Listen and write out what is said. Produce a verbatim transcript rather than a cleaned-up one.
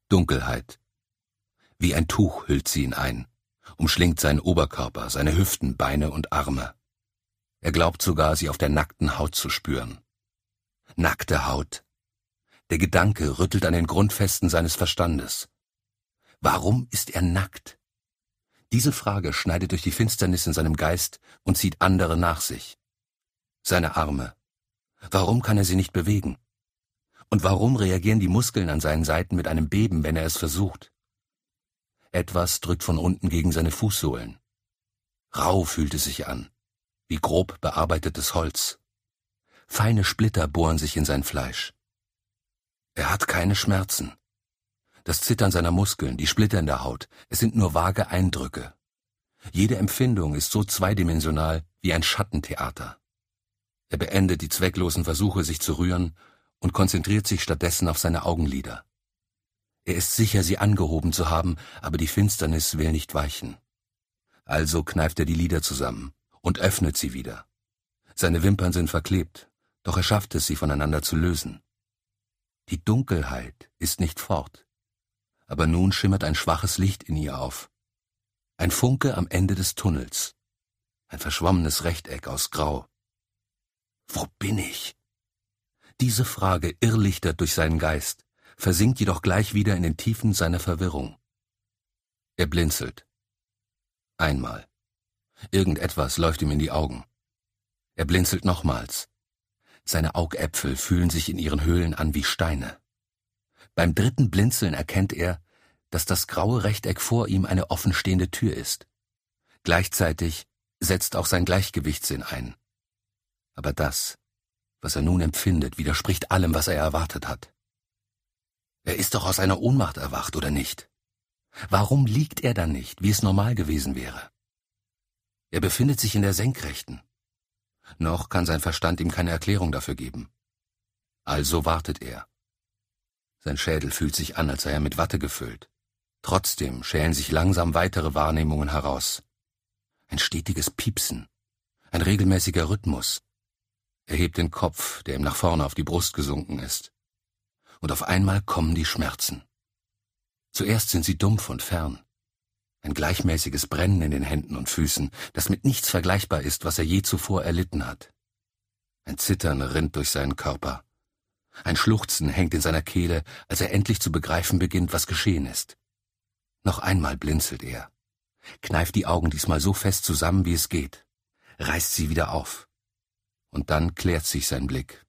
Dunkelheit. Wie ein Tuch hüllt sie ihn ein, umschlingt seinen Oberkörper, seine Hüften, Beine und Arme. Er glaubt sogar, sie auf der nackten Haut zu spüren. Nackte Haut. Der Gedanke rüttelt an den Grundfesten seines Verstandes. Warum ist er nackt? Diese Frage schneidet durch die Finsternis in seinem Geist und zieht andere nach sich. Seine Arme. Warum kann er sie nicht bewegen? Und warum reagieren die Muskeln an seinen Seiten mit einem Beben, wenn er es versucht? Etwas drückt von unten gegen seine Fußsohlen. Rau fühlt es sich an, wie grob bearbeitetes Holz. Feine Splitter bohren sich in sein Fleisch. Er hat keine Schmerzen. Das Zittern seiner Muskeln, die Splitter in der Haut, es sind nur vage Eindrücke. Jede Empfindung ist so zweidimensional wie ein Schattentheater. Er beendet die zwecklosen Versuche, sich zu rühren, und konzentriert sich stattdessen auf seine Augenlider. Er ist sicher, sie angehoben zu haben, aber die Finsternis will nicht weichen. Also kneift er die Lider zusammen und öffnet sie wieder. Seine Wimpern sind verklebt, doch er schafft es, sie voneinander zu lösen. Die Dunkelheit ist nicht fort, aber nun schimmert ein schwaches Licht in ihr auf. Ein Funke am Ende des Tunnels. Ein verschwommenes Rechteck aus Grau. Wo bin ich? Diese Frage irrlichtert durch seinen Geist, versinkt jedoch gleich wieder in den Tiefen seiner Verwirrung. Er blinzelt. Einmal. Irgendetwas läuft ihm in die Augen. Er blinzelt nochmals. Seine Augäpfel fühlen sich in ihren Höhlen an wie Steine. Beim dritten Blinzeln erkennt er, dass das graue Rechteck vor ihm eine offenstehende Tür ist. Gleichzeitig setzt auch sein Gleichgewichtssinn ein. Aber das, was er nun empfindet, widerspricht allem, was er erwartet hat. Er ist doch aus einer Ohnmacht erwacht, oder nicht? Warum liegt er dann nicht, wie es normal gewesen wäre? Er befindet sich in der Senkrechten. Noch kann sein Verstand ihm keine Erklärung dafür geben. Also wartet er. Sein Schädel fühlt sich an, als sei er mit Watte gefüllt. Trotzdem schälen sich langsam weitere Wahrnehmungen heraus. Ein stetiges Piepsen, ein regelmäßiger Rhythmus. Er hebt den Kopf, der ihm nach vorne auf die Brust gesunken ist. Und auf einmal kommen die Schmerzen. Zuerst sind sie dumpf und fern. Ein gleichmäßiges Brennen in den Händen und Füßen, das mit nichts vergleichbar ist, was er je zuvor erlitten hat. Ein Zittern rinnt durch seinen Körper. Ein Schluchzen hängt in seiner Kehle, als er endlich zu begreifen beginnt, was geschehen ist. Noch einmal blinzelt er, kneift die Augen diesmal so fest zusammen, wie es geht, reißt sie wieder auf. Und dann klärt sich sein Blick.